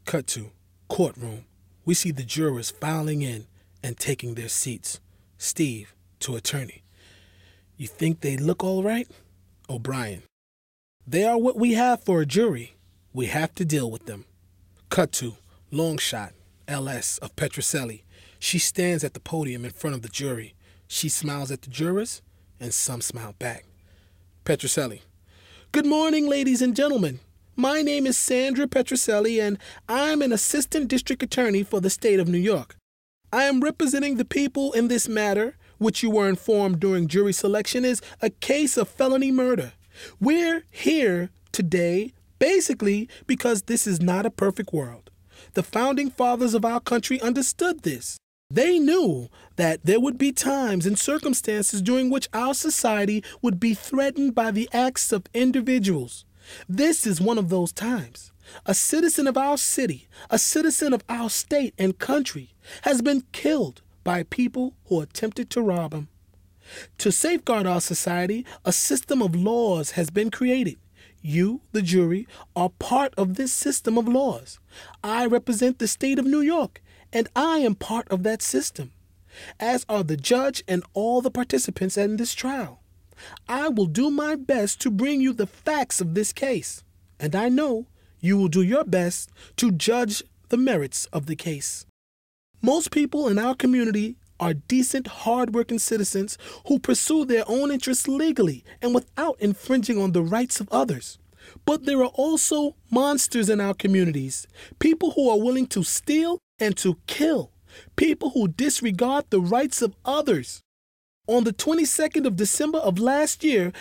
Cut to courtroom. We see the jurors filing in and taking their seats. Steve to attorney. You think they look all right? O'Brien. They are what we have for a jury. We have to deal with them. Cut to Longshot, LS of Petrocelli. She stands at the podium in front of the jury. She smiles at the jurors, and some smile back. Petrocelli. Good morning, ladies and gentlemen. My name is Sandra Petrocelli, and I'm an assistant district attorney for the state of New York. I am representing the people in this matter, which you were informed during jury selection is a case of felony murder. We're here today basically because this is not a perfect world. The founding fathers of our country understood this. They knew that there would be times and circumstances during which our society would be threatened by the acts of individuals. This is one of those times. A citizen of our city, a citizen of our state and country, has been killed by people who attempted to rob him. To safeguard our society, a system of laws has been created. You, the jury, are part of this system of laws. I represent the state of New York, and I am part of that system, as are the judge and all the participants in this trial. I will do my best to bring you the facts of this case, and I know you will do your best to judge the merits of the case. Most people in our community are decent, hard-working citizens who pursue their own interests legally and without infringing on the rights of others. But there are also monsters in our communities, people who are willing to steal and to kill, people who disregard the rights of others. On the 22nd of December of last year,